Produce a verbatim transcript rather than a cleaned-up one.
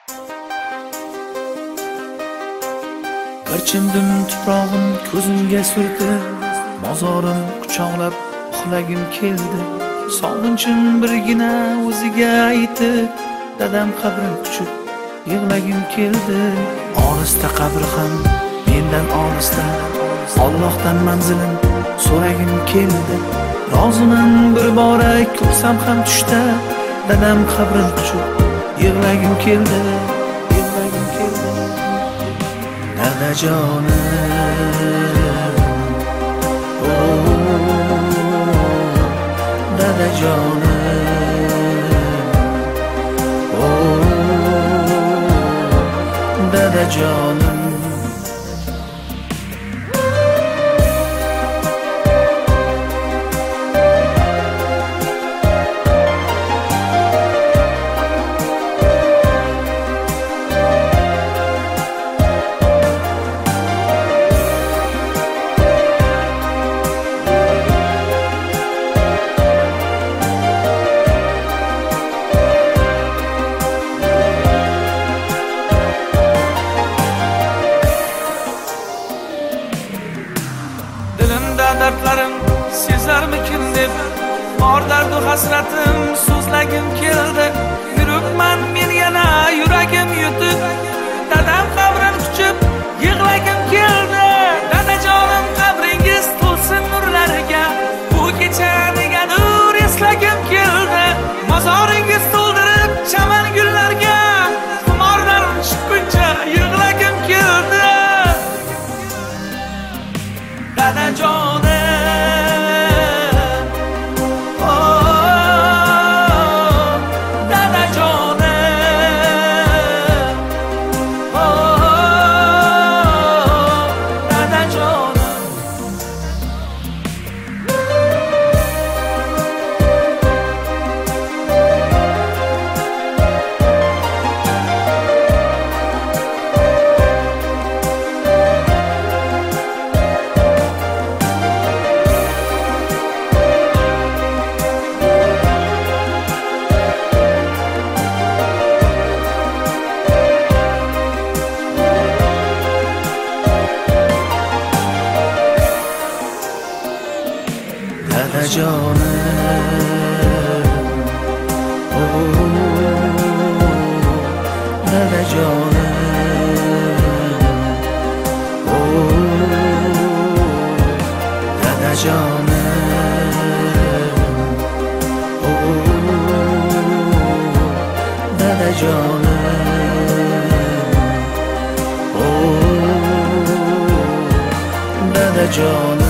Kirchindim tuprog'im ko'zimga surdi, mozorim quchoqlab uxlagim keldi. Sog'inchim birgina o'ziga aytib, dadam qabrini quchib yig'lagim keldi. Olisda qabri ham mendan olisda, Allohdan manzilim so'ragim keldi. Roziman bir bora ko'rsam ham tushda, dadam qabrini quchib yig'lagim keldi. Yig'lagim keldi. Dadajonim, oh, dadajonim, oh, dadajonim. Dardlarim sezarmikin deb, bor dardu hasratim so'zlagim keldi. Yuribman men yana yuragim yutib, dadam qabrini quchib yig'lagim keldi. Dadajonim qabringiz to'lsin nurlariga, bu kechani nur eslagim keldi. Mozoringiz to'ldirib chaman gullarga, xumorlarim chiqquncha yig'lagim keldi. Dadajonim, dadajonim, oh, dadajonim, oh, dadajonim, oh, dadajonim, oh, dadajonim.